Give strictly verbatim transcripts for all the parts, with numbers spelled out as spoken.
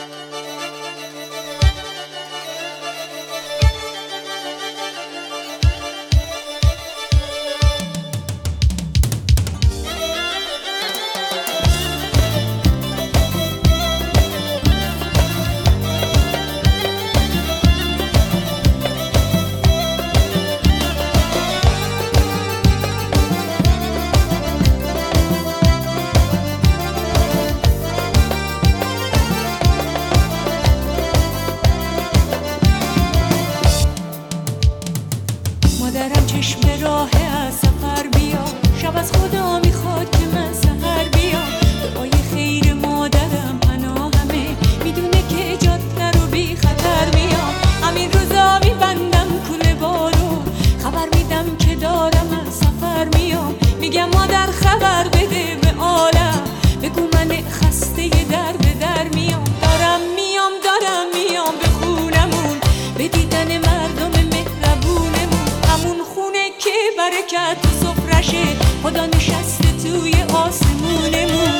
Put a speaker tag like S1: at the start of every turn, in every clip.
S1: مادرم چشم راه از سفر بیا، شب از خدا میخواد که من سحر بیام. دعای خیر مادرم پناهمه، میدونه که جاده رو بی خطر میام. همین روزا میبندم کوله بارو، خبر میدم که دارم از سفر میام. میگم مادر خبر بده به عالم، بگو من خسته در به در میام. دارم میام دارم میام به خونمون، به دیدن مردم مهربونمون. همون خونه که برکت تو سفرشه، خدا نشسته توی آسمونمون.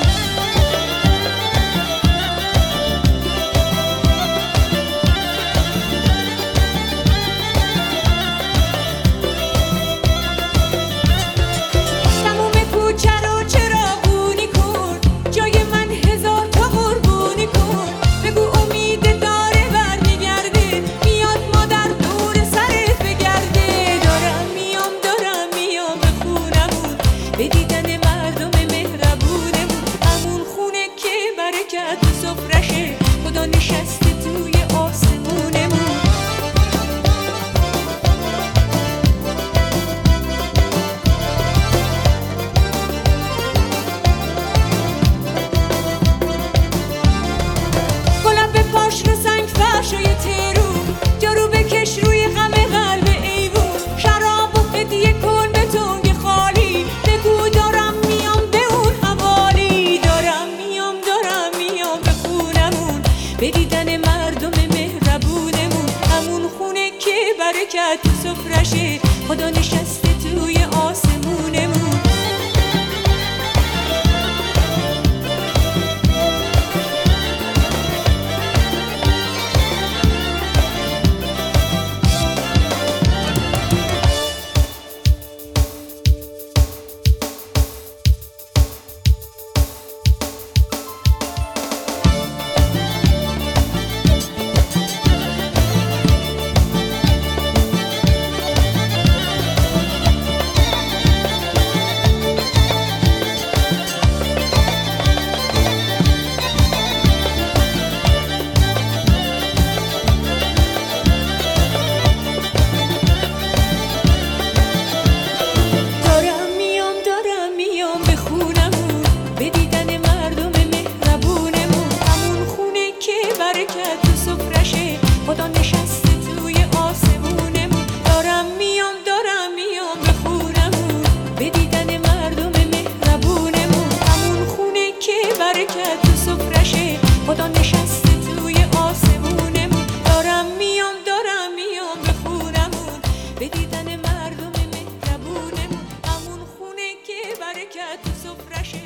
S1: تموم کوچه رو چراغونی کن، جای من هزار تا قربونی کن. بگو امید داره برمیگرده، میاد مادر دور سرت بگرده. دارم میام دارم میام به خونمون، به دیدن مردم مهربونمون. همون خونه که برکت تو سفرشه، خدا نشسته توی آسمونمون. گلم به پاش رو سنگ فرشای ترو، جارو بکش روی غم قلب ایوون. شراب و هدیه کن به تنگ خالی، بگو دارم میام به اون حوالی. دارم میام دارم میام به خونمون، به دیدن مردم مهربونمون. همون خونه که برکت تو سفرشه، خدا نشسته توی آسمونمون. برکت تو سفرشه، خدا نشسته توی آسمونمون. دارم میام دارم میام به خونمون، به دیدن مردم مهربونمون. همون خونه که برکت تو سفرشه، خدا نشسته توی آسمونمون. دارم میام دارم میام به خونمون، به دیدن مردم مهربونمون. همون خونه که برکت تو سفرشه.